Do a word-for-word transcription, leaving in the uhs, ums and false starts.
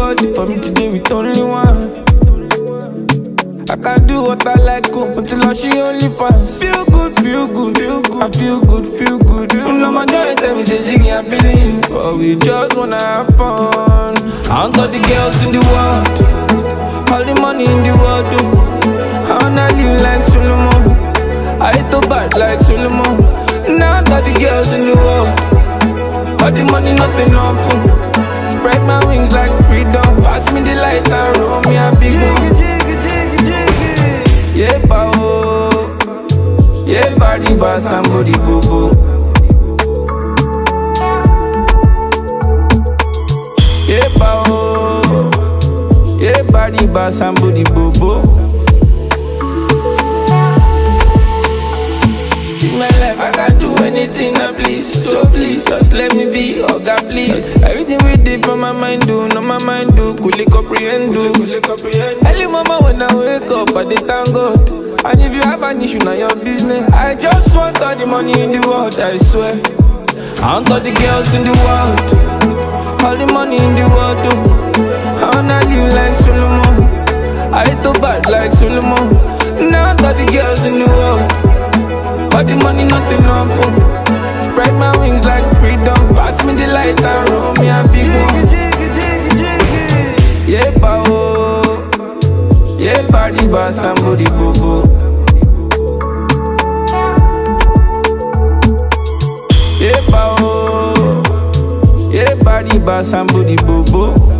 body for me today with only one. I can do what I like, go until I she only pass. Feel good, feel good, feel good. I feel good, feel good. You know my joy tell me say Jiggy, I'm feeling you. But we just wanna have fun. I want all the girls in the world, all the money in the world, do. I wanna live like Solomon, I hate to bad like Solomon. Now I got the girls in the world, all the money nothing awful. Spread my wings like freedom. Pass me the light and roll me a big one. Yeah, pa oh, yeah, body ba somebody bobo. Yeah, pa oh, yeah, body ba somebody bobo. In my life I can do anything I please, so please just let me be, oh God please. Everything we did on my mind do, no my mind do, coolly comprehend do. Early mama when I wake up I dey thank God. And if you have an issue, not your business. I just want all the money in the world, I swear. I want all the girls in the world, all the money in the world, do. I wanna live like Solomon, I hate to bad like Solomon. Now I got the girls in the world, all the money nothing awful. Spread my wings like freedom. Pass me the light and roll me a big one. Yeah, pa oh, yeah, body ba somebody bobo. Yeah, pa oh, yeah, body ba somebody bobo.